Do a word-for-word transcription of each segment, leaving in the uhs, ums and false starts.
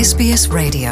S B S Radio.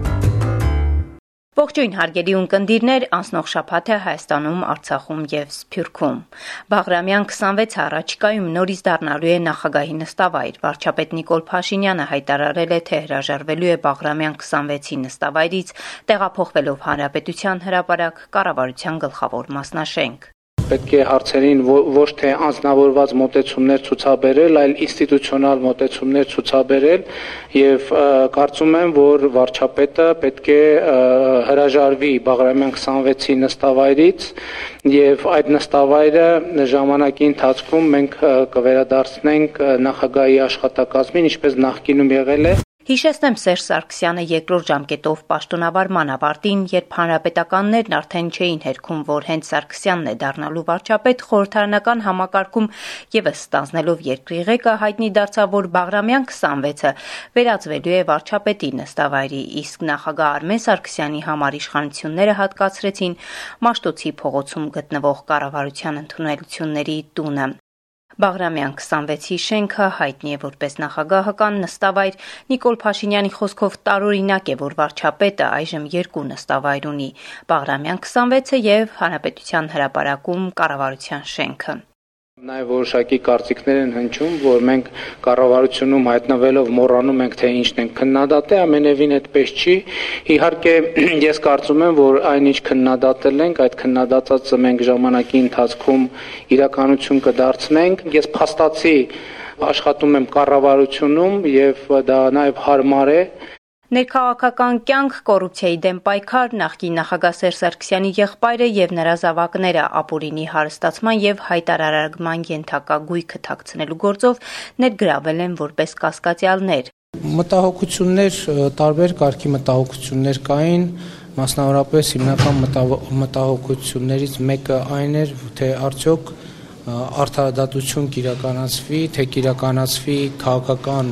Ողջույն հարգելի ունկնդիրներ, անցնող շաբաթը Հայաստանում, Արցախում եւ Սփյուռքում։ Բաղրամյան քսանվեցը առաջիկայում նորից դառնալու է նախագահի նստավայր։ Վարչապետ Նիկոլ Փաշինյանը հայտարարել է, թե հրաժարվելու է Բաղրամյան քսանվեցի նստավայրից, տեղափոխվելով Հանրապետության հրապարակ կառավարության գլխավոր մասնաշենք։ Պետք է հարցերին ոչ թե անձնավորված մոտեցումներ ցուցաբերել, այլ ինստիտուցիոնալ մոտեցումներ ցուցաբերել եւ կարծում եմ, որ վարչապետը պետք է հրաժարվի Բաղրամյան քսանվեցի նստավայրից եւ այդ նստավայրը ժամանակի ընթացքում մենք կվերադարձնենք նախագահի աշխատակազմին, ինչպես նախկինում եղել է։ Հիշեցնեմ, Սերժ Սարգսյանը երկրորդ ժամկետով պաշտոնավարման ավարտին, երբ հանրապետականներն արդեն չէին հերքում, որ հենց Սարգսյանն է դառնալու վարչապետ, խորհրդարանական համակարգում ևս ստանձնելով երկրի ղեկը, հայտնի դարձավ, որ Բաղրամյան քսանվեցը վերածվելու է վարչապետի նստավայրի, իսկ նախագահ Արմեն Սարգսյանի համար իշխանությունները հատկացրեցին Մաշտոցի փողոցում գտնվող կառավարության ընդունելությունների տունը։ Բաղրամյան քսանվեցի շենքը հայտնի է որպես նախագահական նստավայր։ Նիկոլ Փաշինյանի խոսքով տարօրինակ է, որ վարչապետը այժմ երկու նստավայր ունի՝ Բաղրամյան քսանվեցը եւ Հանրապետության հրապարակում կառավարության շենքը։ Նաև որոշակի կարծիքներ են հնչում, որ մենք կառավարությունում հայտնվելով մոռանում ենք, թե ինչն ենք քննադատել, ամենևին այդպես չի։ Իհարկե, ես կարծում եմ, որ այնինչ քննադատել ենք, այդ քննադատածը մենք ժամանակի ընթացքում իրականություն կդարձնենք։ Ես փաստացի աշխատում եմ կառավարությունում եւ դա նաև հարմար է։ Ներքաղաքական կյանք, կոռուպցիայի դեմ պայքար, նախկին նախագահ Սերժ Սարգսյանի եղբայրը եւ նրա զավակները ապօրինի հարստացման եւ հայտարարման ենթակա գույքը թաքցնելու գործով ներգրավել են որպես կասկածյալներ։ Մտահոգություններ, տարբեր կարգի մտահոգություններ կային, մասնավորապես հիմնական մտահոգություններից մեկը այն էր, թե արդյոք արդարադատություն կիրականացվի, թե կիրականացվի քաղաքական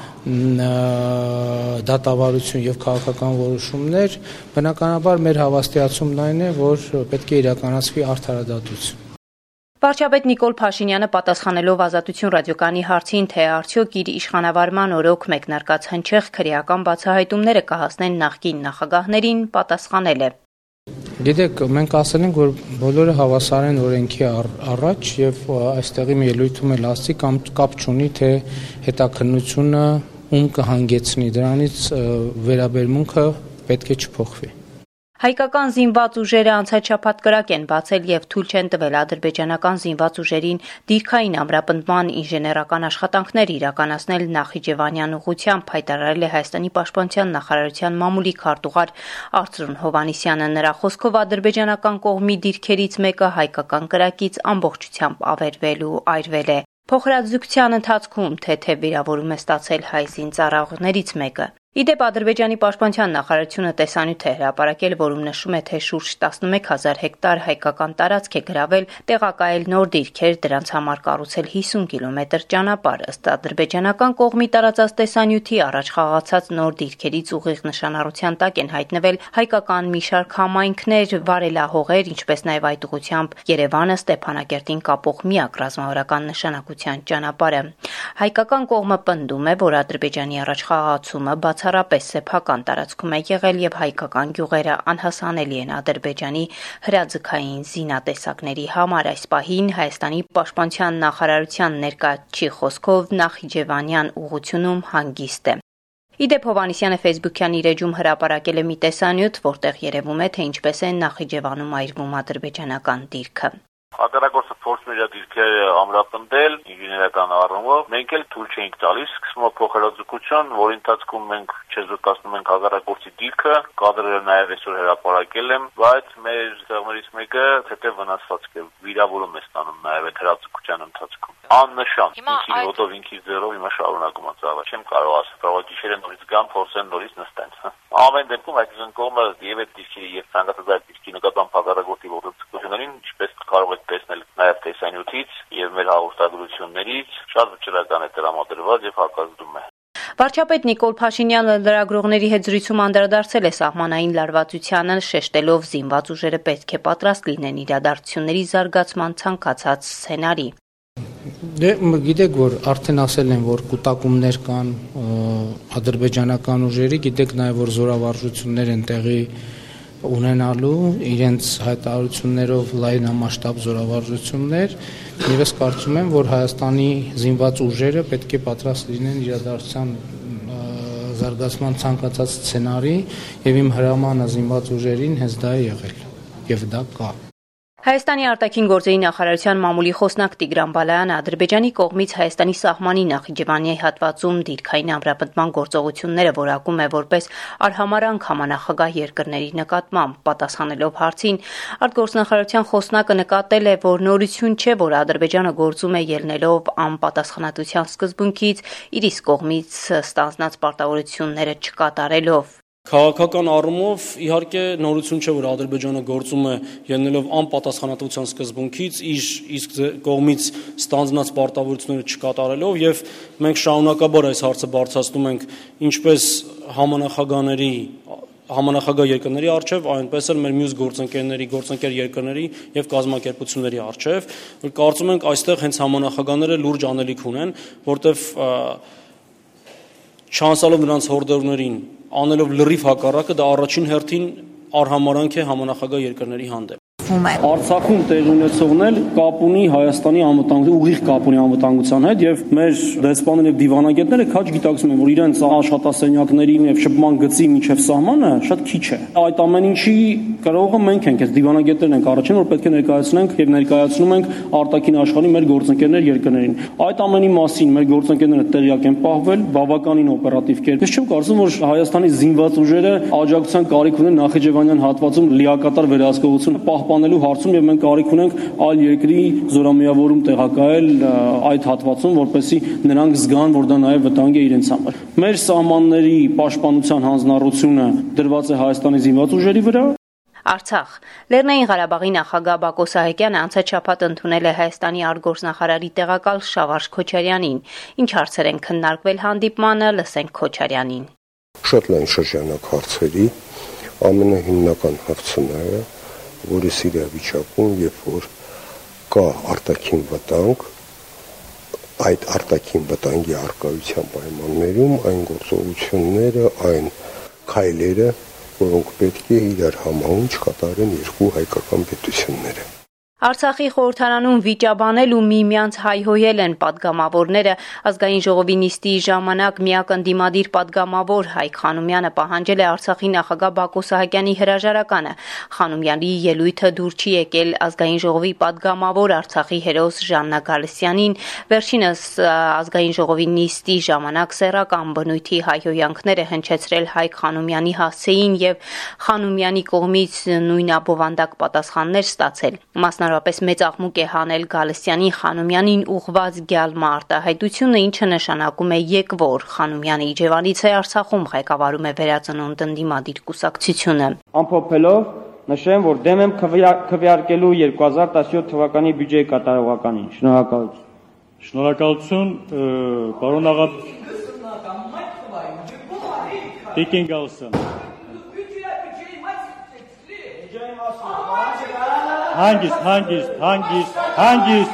դատավարություն եւ քաղաքական որոշումներ, բնականաբար մեր հավաստիացումն այն է, որ պետք է իրականացվի արդարադատություն։ Վարչապետ Նիկոլ Փաշինյանը պատասխանելով Ազատություն ռադիոկայանի հարցին, թե արդյոք իր իշխանավարման օրոք մեկնարկած հնչեղ քրեական բացահայտումները կհասնեն նախկին նախագահներին, պատասխանել է. Գիտեք, մենք ասել ենք, որ բոլորը հավասար են օրենքի առաջ եւ այստեղի մի ելույթում էլ ասի կամ կապ չունի, թե հետաքննությունը ում կհանգեցնի, դրանից վերաբերմունքը պետք է չփոխվի։ Հայկական զինված ուժերը անցած շաբաթ կրակ են բացել եւ թույլ չեն տվել ադրբեջանական զինված ուժերին դիրքային ամրապնդման ինժեներական աշխատանքներ իրականացնել Նախիջևանյան ուղղությամբ, հայտարարել է Հայաստանի պաշտպանության նախարարության մամուլի քարտուղար Արծրուն Հովհաննիսյանը։ Նրա խոսքով ադրբեջանական կողմի դիրքերից մեկը հայկական կրակից ամբողջությամբ ավերվել ու այրվել է։ Փոխհրաձգության ընթացքում թեթև վիրավորում է ստացել հայ զինծառայողներից մեկը։ Իդեպ Ադրբեջանի պաշտպանության նախարարությունը տեսանյութ է հրապարակել, որում նշում է, թե շուրջ տասնմեկ հազար հեկտար հայկական տարածք է գրավել, տեղակայել նոր դիրքեր, դրանց համար կառուցել հիսուն կիլոմետր ճանապարհ։ Ըստ ադրբեջանական կողմի տարածած տեսանյութի, առաջ խաղացած նոր դիրքերից ուղիղ նշանառության տակ են հայտնվել հայկական մի շարք համայնքներ, վարելահողեր, ինչպես նաև այդ ուղղությամբ Երևանը Ստեփանակերտին կապող միակ ռազմավարական նշանակության ճանապարհը։ Հայկական կողմը պնդում է, որ Ադրբեջանի առաջխաղացումը բացառապես սեփական տարածքում է եղել եւ հայկական գյուղերը անհասանելի են Ադրբեջանի հրաձգային զինատեսակների համար։ Այս պահին Հայաստանի պաշտպանության նախարարության ներկայացի խոսքով Նախիջևանյան ուղղությունում հանգիստ է։ Իդեպ Հովհաննիսյանը Facebook-յան իր էջում հրապարակել է մի տեսանյութ, որտեղ երևում է, թե ինչպես է Նախիջևանում այրվում ադրբեջանական դիրքը։ Հակառակորդը փորձում էր դիրքերը ամրապնդել ինժեներական առումով, մենք էլ թույլ չէինք տալիս, սկսում է փոխհրաձգություն, որի ընթացքում մենք չեզոքացնում ենք հակառակորդի դիրքը, կադրերը նաև այսօր հրապարակել եմ, բայց մեր ծեղներից մեկը թեթև վնասված է, վիրավորում է ստանում նաև այդ հրաձգության ընթացքում։ Աննշան, ինքի ոտով, ինքի ձեռով հիմա շարունակում է ծավալ, չեմ կարող ասել, կարող է գիշերը նորից գան, փորձեն նորից նստեն։ Ամեն դեպքում հայկական կողմը եւ այդ դիրքի եւ ցանկացած այդ դիրքի նկատմամբ հակառակորդի ողջունություններին, ինչպես կարող եք տեսնել նաև տեսանյութից եւ մեր հաղորդագրություններից, շատ վճռական է տրամադրված եւ հակազդում է։ Վարչապետ Նիկոլ Փաշինյանը լրագրողների հետ զրույցում անդրադարձել է սահմանային լարվածությանը, շեշտելով զինված ուժերը պետք է պատրաստ լինեն իրադարձությունների զարգացման ցանկացած սցենարի։ Դե գիտեք, որ արդեն ասել են, որ կուտակումներ կան ադրբեջանական ուժերի, գիտեք նաև, որ զորավարժություններ են տեղի ունենալու իրենց հայտարարություններով լայնամասշտաբ զորավարժություններ, եւ ես կարծում եմ, որ Հայաստանի զինված ուժերը պետք է պատրաստ լինեն իրադարձության զարգացման ցանկացած սցենարի, եւ իմ հրամանը զինված ուժերին հենց դա է եղել եւ դա կա։ Հայաստանի արտաքին գործերի նախարարության մամուլի խոսնակ Տիգրան Բալայանը Ադրբեջանի կողմից Հայաստանի սահմանի Նախիջևանի հատվածում դիրքային ամրապնդման գործողությունները որակում է որպես արհամարանք համանախագահ երկրների նկատմամբ, պատասխանելով հարցին, արտգործնախարարության խոսնակը նկատել է, որ նորություն չէ, որ Ադրբեջանը գործում է ելնելով անպատասխանատվության սկզբունքից, իր իսկ կողմից ստանձնած պարտավորությունները չկատարելով։ Քաղաքական առումով իհարկե նորություն չէ, որ Ադրբեջանը գործում է ելնելով անպատասխանատվության սկզբունքից, իր իսկ կողմից ստանձնած պարտավորությունները չկատարելով, եւ մենք շարունակաբար այս հարցը բարձրացնում ենք ինչպես համանախագահների համանախագահ երկրների արչև, այնպես էլ մեր մյուս գործընկերների, գործընկեր երկրների եւ կազմակերպությունների արչև, որ կարծում ենք այստեղ հենց համանախագահները լուրջ անելիք ունեն, որտեվ չանցալով նրանց հորդորներին, անելով լրիվ հակառակը, դա առաջին հերթին արհամարանք է համանախագահ երկրների հանդեպ։ Արցախում տեղի ունեցողն էլ կապ ունի Հայաստանի անվտանգության, ուղիղ կապ ունի անվտանգության հետ եւ մեր դեսպանները եւ դիվանագետները քաջ գիտակցում են, որ իրենց աշխատասենյակներին եւ շփման գծի միջև սահմանը շատ քիչ է։ Այդ ամեն ինչի կարողը մենք ենք, այս դիվանագետներն ենք առաջին, որ պետք է ներկայացնենք եւ ներկայացնում ենք արտաքին աշխարհի մեր գործընկերներ երկրներին։ Այդ ամենի մասին մեր գործընկերները տեղյակ են պահվել բավականին օպերատիվ կերպ։ Ես չեմ կարծում, որ Հայաստանի զինված ուժերը աջակցության կարիք ունեն Նախիջևանյան հատվածում լիակատար վերահսկողություն պահպանելու հարցում եւ մենք կարիք ունենք այլ երկրի զորամիավորում տեղակայել այդ հատվածում, որպեսզի նրանք զգան, որ դա նաեւ վտանգ է իրենց համար։ Մեր սահմանների պաշտպանության հանձնառությունը դրված է Հայաստանի զինված ուժերի վրա։ Արցախ Լեռնային Ղարաբաղի նախագահ Բակո Սահակյանը անցած շաբաթ ընդունել է Հայաստանի արտգործնախարարի տեղակալ Շավարժ Քոչարյանին։ Ինչ հարցեր են քննարկվել հանդիպմանը, լսենք Քոչարյանին։ Շատ լայն շրջանակ հարցերի ամենահիմնական հարցը նա է, որ իրավիճակում, երբ որ կա արտաքին վտանգ, այդ արտաքին վտանգի առկայության պայմաններում այն գործողությունները, այն քայլերը, որոնք պետք է իրար համահունչ կատարեն երկու հայկական պետությունները։ Արցախի խորհրդարանում վիճաբանել ու միմյանց հայհոյել են պատգամավորները։ Ազգային ժողովի նիստի ժամանակ միակ ընդդիմադիր պատգամավոր Հայկ Խանոմյանը պահանջել է Արցախի նախագահ Բակո Սահակյանի հրաժարականը։ Խանոմյանի ելույթը դուր չի եկել Ազգային ժողովի պատգամավոր Արցախի հերոս Ժաննա Գալստյանին։ Վերջինս Ազգային ժողովի նիստի ժամանակ սեռական բնույթի հայհոյանքները հնչեցրել Հայկ Խանոմյանի հասցեին եւ Խանոմյանի կողմից նույնաբովանդակ պատասխաններ ստացել։ Մասնավորապես մեծ աղմուկ է հանել Գալստյանի Խանոմյանին ուղղված գյալմա արտահայտությունը, ինչը նշանակում է եկվոր։ Խանոմյանը Իջևանից է, Արցախում ղեկավարում է Վերածնունդ ընդդիմադիր կուսակցությունը։ Ամփոփելով նշեմ, որ դեմ եմ քվեարկելու երկու հազար տասնյոթ թվականի բյուջեի կատարողականին։ Շնորհակալություն։ Շնորհակալություն, պարոն աղա Տիկին Գալստյան։ Հանգիստ, հանգիստ, հանգիստ, հանգիստ։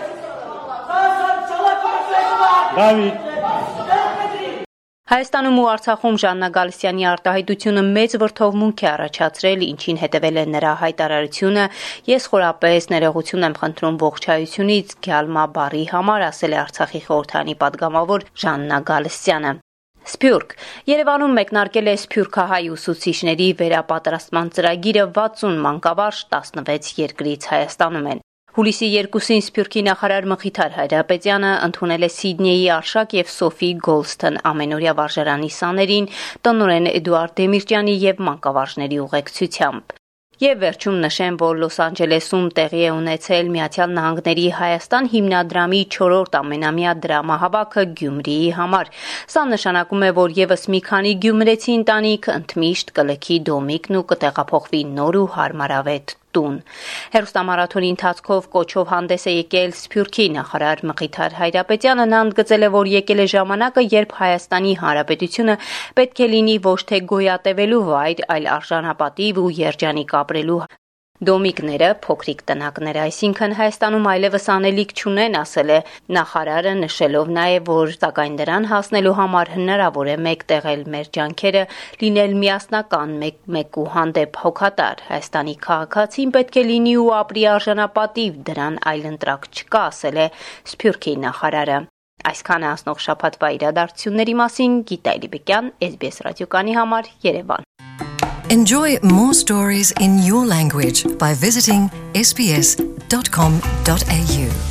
Դավիթ։ Հայաստանում ու Արցախում Ժաննա Գալստյանի արտահայտությունը մեծ վրդովմունք է առաջացրել, ինչին հետևել է նրա հայտարարությունը։ Ես խորապես ներողություն եմ խնդրում ողջայությունից գյալմա բառի համար, ասել է Արցախի խորհրդարանի падգամավոր Ժաննա Գալստյանը։ Սփյուռք Երևանում մեկնարկել է սփյուռքահայ ուսուցիչների վերապատրաստման ծրագիրը վաթսուն մանկավարժ տասնվեց երկրից Հայաստանում են։ Հուլիսի երկուսին Սփյուռքի նախարար Մխիթար Հայրապետյանը ընդունել է Սիդնեյի Արշակ եւ Սոֆի Գոլստոն ամենօրյա վարժարանի սաներին տնօրեն Էդուարդ Դեմիրճյանի եւ մանկավարժների ուղեկցությամբ։ Եվ վերջում նշեմ, որ Լոս Անջելեսում տեղի է ունեցել Միացյալ Նահանգների Հայաստան հիմնադրամի չորրորդ ամենամյա դրամահավաքը Գյումրիի համար։ Սա նշանակում է, որ եւս մի քանի գյումրեցի ընտանիք ընդմիշտ կլքի դոմիկն ու կտեղափոխվի նոր ու հարմարավետ տուն։ Հերոստամարաթոնի ընթացքով կոչով հանդես է եկել Սփյուռքի նախարար Մխիթար Հայրապետյանը, նա ընդգծել է, որ եկել է ժամանակը, երբ Հայաստանի Հանրապետությունը պետք է լինի ոչ թե գոյատևելու վայր, այլ արժանապատիվ ու երջանիկ ապրելու Դոմիկները, փոքրիկ տնակները, այսինքն Հայաստանում այլևս անելիք չունեն, ասել է նախարարը, նշելով նաև, որ սակայն դրան հասնելու համար հնարավոր է մեկտեղել մեր ջանքերը, լինել միասնական մեկ-մեկու հանդեպ հոգատար։ Հայաստանի քաղաքացին պետք է լինի ու ապրի արժանապատիվ, դրան այլընտրակ չկա, ասել է Սփյուռքի նախարարը։ Այսքանը անցնող շաբաթվա իրադարձությունների մասին Գիտա Իլիբեկյան, S B S ռադիոկանի համար, Երևան։ Enjoy more stories in your language by visiting s b s dot com dot a u.